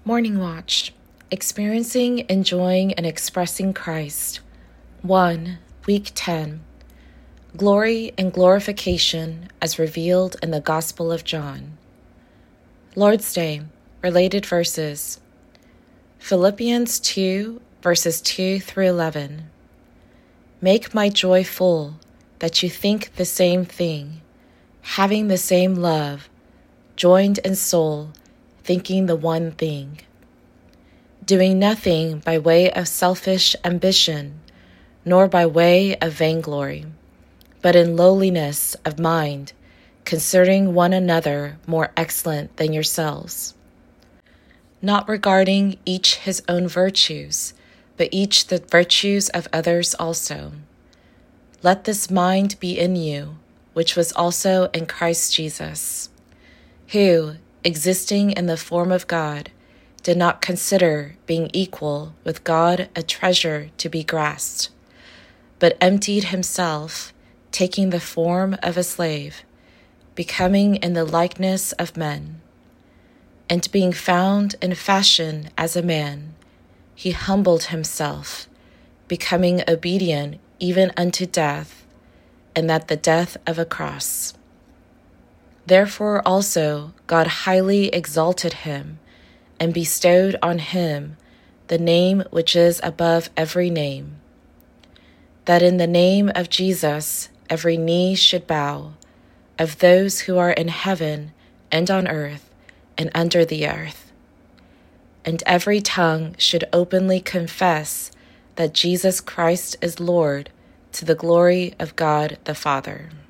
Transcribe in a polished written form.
Morning Watch. Experiencing, Enjoying, and Expressing Christ. 1. Week 10. Glory and Glorification as revealed in the Gospel of John. Lord's Day. Related verses. Philippians 2, verses 2 through 11. Make my joy full, that you think the same thing, having the same love, joined in soul, thinking the one thing. Doing nothing by way of selfish ambition, nor by way of vainglory, but in lowliness of mind, considering one another more excellent than yourselves. Not regarding each his own virtues, but each the virtues of others also. Let this mind be in you, which was also in Christ Jesus, who, existing in the form of God, did not consider being equal with God a treasure to be grasped, but emptied himself, taking the form of a slave, becoming in the likeness of men. And being found in fashion as a man, he humbled himself, becoming obedient even unto death, and that the death of a cross. Therefore also God highly exalted him, and bestowed on him the name which is above every name, that in the name of Jesus every knee should bow, of those who are in heaven and on earth and under the earth, and every tongue should openly confess that Jesus Christ is Lord, to the glory of God the Father.